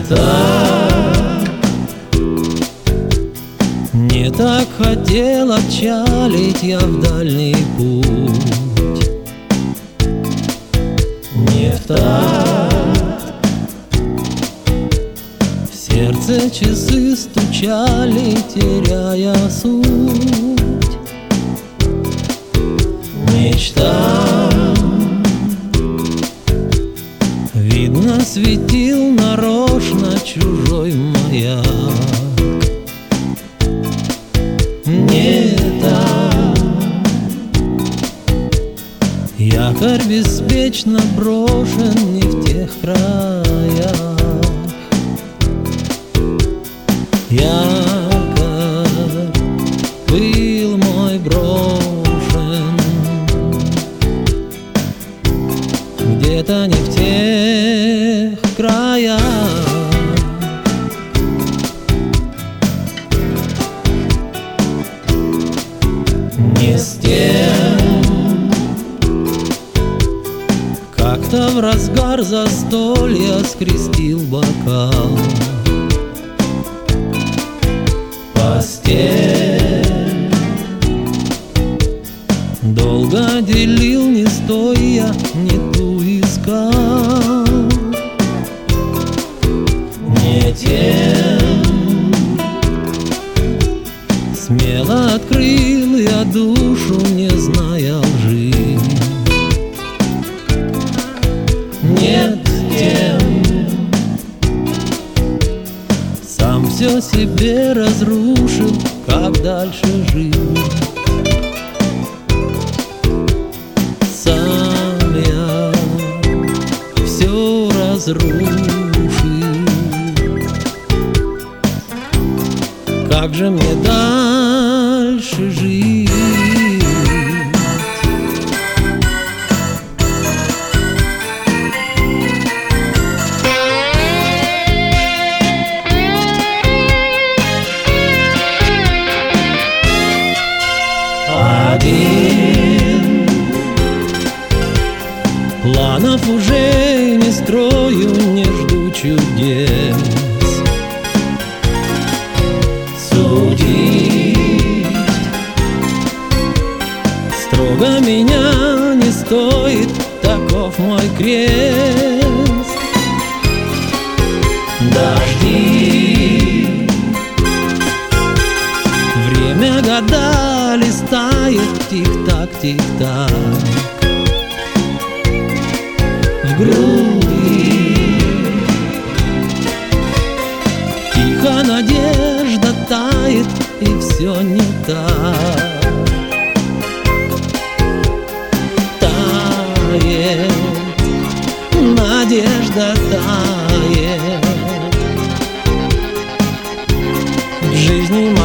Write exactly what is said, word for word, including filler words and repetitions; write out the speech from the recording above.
так, не так хотел отчалить я в дальний путь. Не так в сердце часы стучали, теряя суть. Мечта, видно, светил нарочно чужой маяк. Не так, якорь беспечно брошен не в тех краях. Якорь был мой брошен где-то не в тех краях. Не с тем, как-то в разгар застолья скрестил бокал. Постель долго делил, не стоя, не ту искал. Не тем смело открыл я душу, не зная лжи. Нет тем, сам все себе разрушил, как дальше жить. Сам я все разрушил, как же мне дальше жить? Один, планов уже не строю, не жду чудес. Судить строго меня не стоит, таков мой крест. Дожди, время года листает, тик-так, тик-так. В груди тихо надежда тает, и все не так. Тает, надежда тает в жизни.